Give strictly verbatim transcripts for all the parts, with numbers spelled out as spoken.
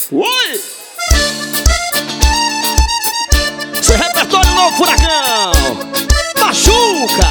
Oi! Seu repertório novo, furacão. Machuca.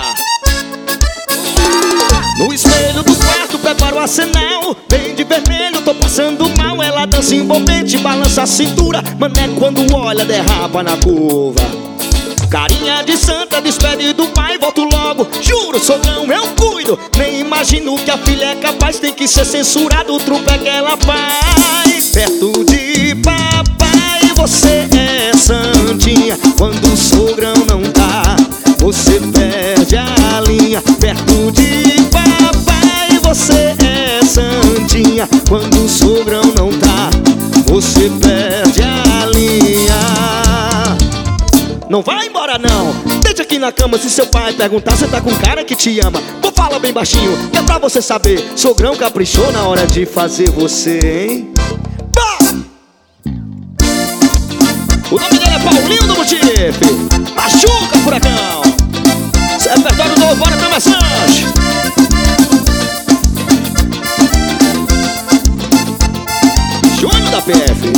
No espelho do quarto prepara o arsenal. Bem de vermelho, tô passando mal. Ela dança envolvente, balança a cintura. Mané quando olha derrapa na curva. Carinha de santa, despede do pai, volto logo. Juro, sogrão, eu cuido. Nem imagino que a filha é capaz. Tem que ser censurado o trupe que ela faz. Perto de papai, você é santinha. Quando o sogrão não tá, você perde a linha. Perto de papai, você é santinha. Quando o sogrão não tá, você perde a linha. Não vai embora não, deite aqui na cama. Se seu pai perguntar, cê tá com cara que te ama. Vou falar bem baixinho, que é pra você saber. Sogrão caprichou na hora de fazer você, hein? Pá! O nome dele é Paulinho do Motif. Machuca, furacão. Esse repertório novo, bora pra massagem. Júnior da P F.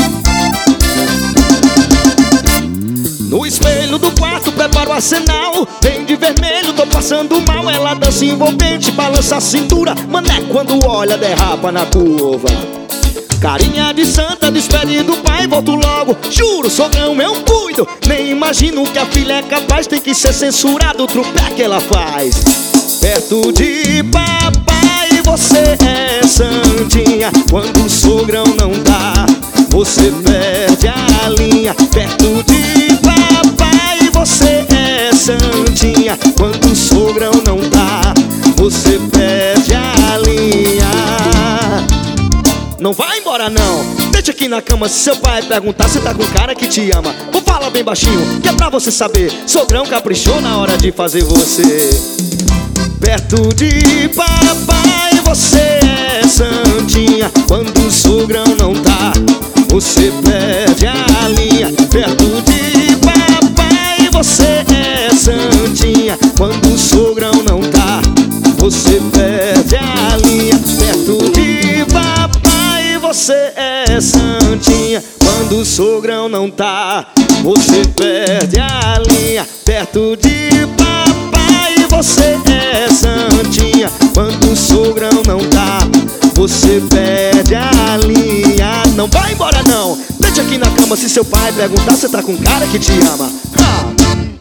No espelho do quarto prepara o arsenal. Bem de vermelho, tô passando mal. Ela dança envolvente, balança a cintura. Mané quando olha derrapa na curva. Carinha de santa, despede do pai, volto logo. Juro, sogrão, eu cuido. Nem imagino que a filha é capaz. Tem que ser censurado o trupé que ela faz. Perto de papai, você é santinha. Quando o sogrão não dá, você perde a linha. Perto de papai, você é santinha. Quando o sogrão não dá, você perde a linha. Não vai embora não, deite aqui na cama. Se seu pai perguntar, cê tá com cara que te ama. Vou falar bem baixinho, que é pra você saber. Sogrão caprichou na hora de fazer você. Perto de papai, você é santinha. Quando o sogrão não tá, você perde a linha. Perto de papai, você é santinha. Quando o sogrão não tá, você perde a linha. Perto de papai, você é santinha. Quando o sogrão não tá, você perde a linha. Perto de papai, você é santinha. Quando o sogrão não tá, você perde a linha. Não vai embora não, deite aqui na cama. Se seu pai perguntar, cê tá com cara que te ama. Ah.